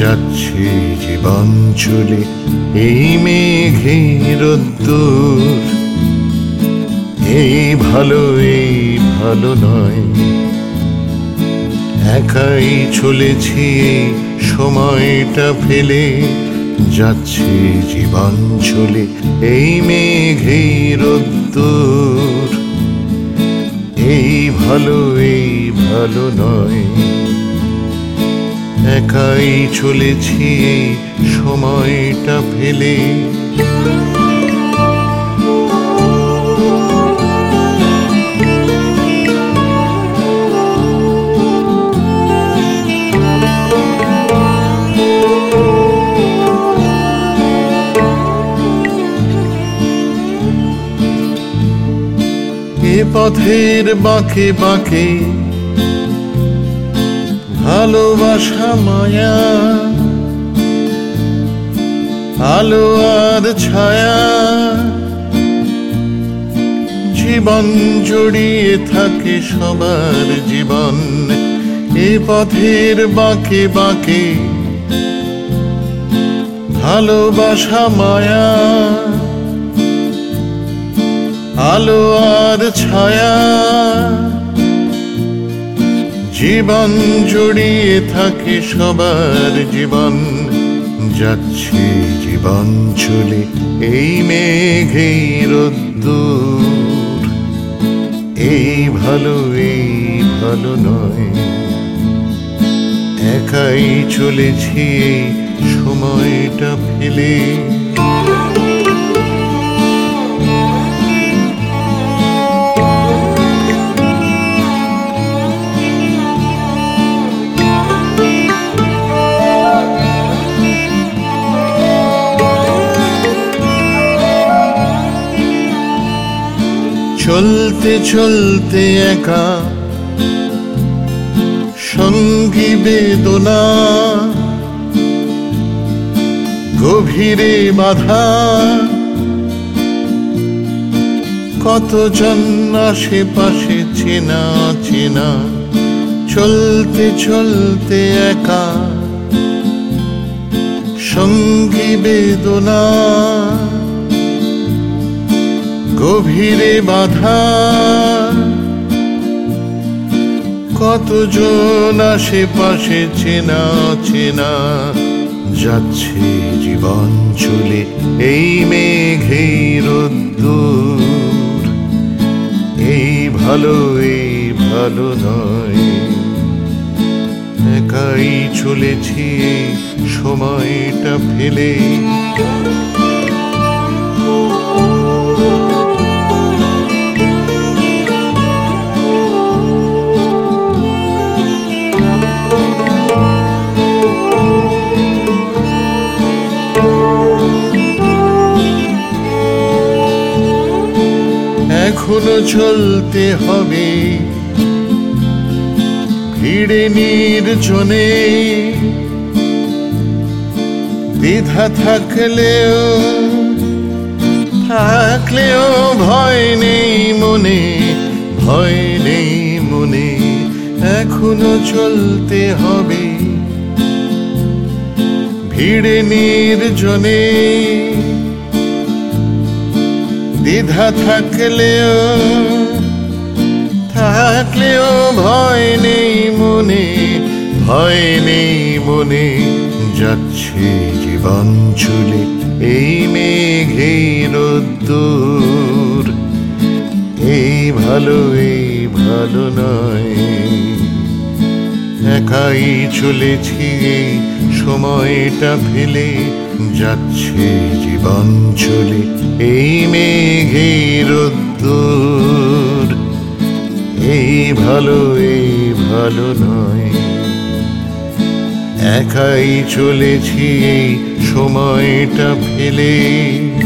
যাচ্ছে জীবন চলে এই মেঘের রোদ্দুর। এই ভালো নয়, একাই চলেছি এই সময়টা ফেলে। যাচ্ছে জীবন চলে এই মেঘের রোদ্দুর। এই ভালো নয়, একাই চলেছি এই সময়টা ফেলে। এ পথের বাঁকে বাঁকে ভালোবাসা মায়া, আলো আর ছায়া, জীবন জড়িয়ে থাকে সবার জীবন। এ পথের বাঁকে বাঁকে ভালোবাসা মায়া, আলো আর ছায়া, জীবন জড়িয়ে থাকে সবার জীবন। যাচ্ছে জীবন চলে এই মেঘের রোদ্দুর। এই ভালো নয়, একাই চলেছি এই সময়টা ফেলে। চলতে চলতে একা সঙ্গী বেদনা, গভীরে বাধা কতজন আশেপাশে চেনা চেনা। চলতে চলতে একা সঙ্গী বেদনা, গভীরে বাধা কতজন আশেপাশে চেনা চেনা। যাচ্ছে জীবন চলে এই মেঘের রোদ্দুর। এই ভালো নয়, একাই চলেছি এই সময়টা ফেলে। এখনো চলতে হবে ভিড়ে নির্জনে, দ্বিধা থাকলেও ভয় নেই মনে, ভয় নেই মনে। এখনো চলতে হবে ভিড়ে নির্জনে, দ্বিধা থাকলেও ভয় নেই মনে, ভয় নেই মনে। যাচ্ছে জীবন চলে এই মেঘের রোদ্দুর। এই ভালো নয়, একাই চলেছি এই সময়টা ফেলে। যাচ্ছে জীবন চলে এই মেঘের রোদ্দুর। এই ভালো নয়, একাই চলেছি এই সময়টা ফেলে।